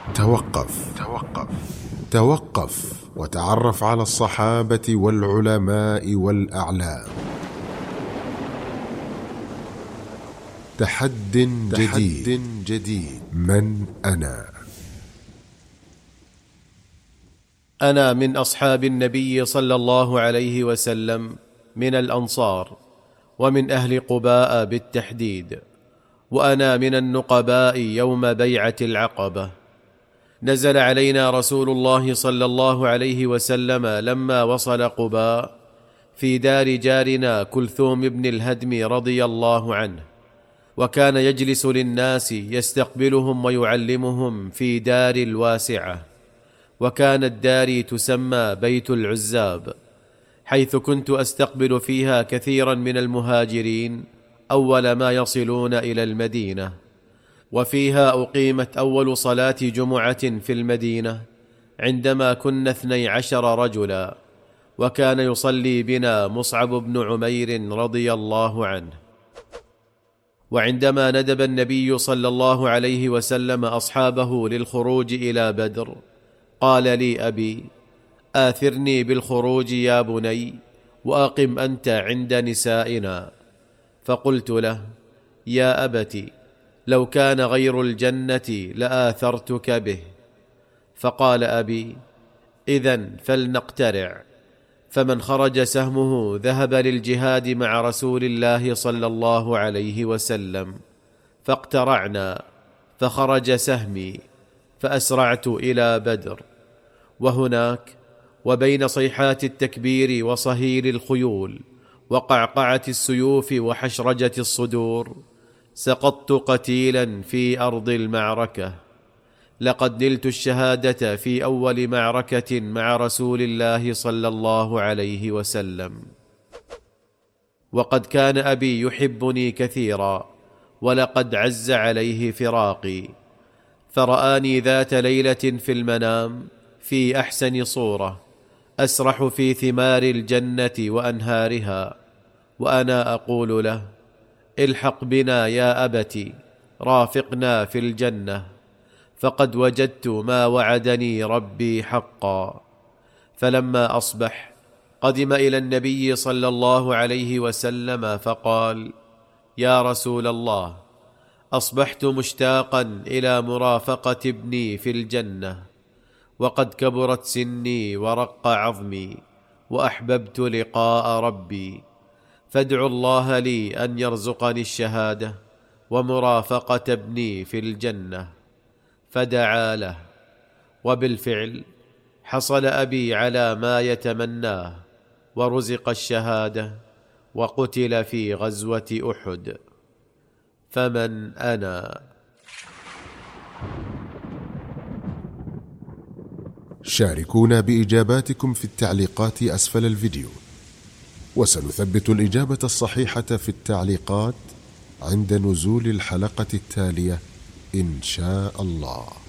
توقف وتعرف على الصحابة والعلماء والأعلام. تحد جديد. من أنا؟ أنا من أصحاب النبي صلى الله عليه وسلم، من الأنصار ومن أهل قباء بالتحديد، وأنا من النقباء يوم بيعة العقبة. نزل علينا رسول الله صلى الله عليه وسلم لما وصل قباء في دار جارنا كلثوم بن الهدم رضي الله عنه، وكان يجلس للناس يستقبلهم ويعلمهم في دار الواسعة، وكانت داري تسمى بيت العزاب، حيث كنت أستقبل فيها كثيرا من المهاجرين أول ما يصلون إلى المدينة. وفيها أقيمت أول صلاة جمعة في المدينة عندما كنا 12 رجلا، وكان يصلي بنا مصعب بن عمير رضي الله عنه. وعندما ندب النبي صلى الله عليه وسلم أصحابه للخروج إلى بدر، قال لي أبي: آثرني بالخروج يا بني، وأقم أنت عند نسائنا. فقلت له: يا أبت، لو كان غير الجنة لآثرتك به. فقال أبي: إذن فلنقترع. فمن خرج سهمه ذهب للجهاد مع رسول الله صلى الله عليه وسلم، فاقترعنا، فخرج سهمي، فأسرعت إلى بدر. وهناك وبين صيحات التكبير وصهيل الخيول وقعقعة السيوف وحشرجة الصدور سقطت قتيلا في أرض المعركة. لقد نلت الشهادة في أول معركة مع رسول الله صلى الله عليه وسلم. وقد كان أبي يحبني كثيرا، ولقد عز عليه فراقي، فرآني ذات ليلة في المنام في أحسن صورة، أسرح في ثمار الجنة وأنهارها، وأنا أقول له: الحق بنا يا أبت، رافقنا في الجنة، فقد وجدت ما وعدني ربي حقا. فلما أصبح قدم إلى النبي صلى الله عليه وسلم فقال: يا رسول الله، أصبحت مشتاقا إلى مرافقة ابني في الجنة، وقد كبرت سني ورق عظمي، وأحببت لقاء ربي، فادعوا الله لي أن يرزقني الشهادة ومرافقة ابني في الجنة. فدعا له، وبالفعل حصل أبي على ما يتمناه، ورزق الشهادة، وقتل في غزوة أحد. فمن أنا؟ شاركونا بإجاباتكم في التعليقات أسفل الفيديو، وسنثبت الإجابة الصحيحة في التعليقات عند نزول الحلقة التالية إن شاء الله.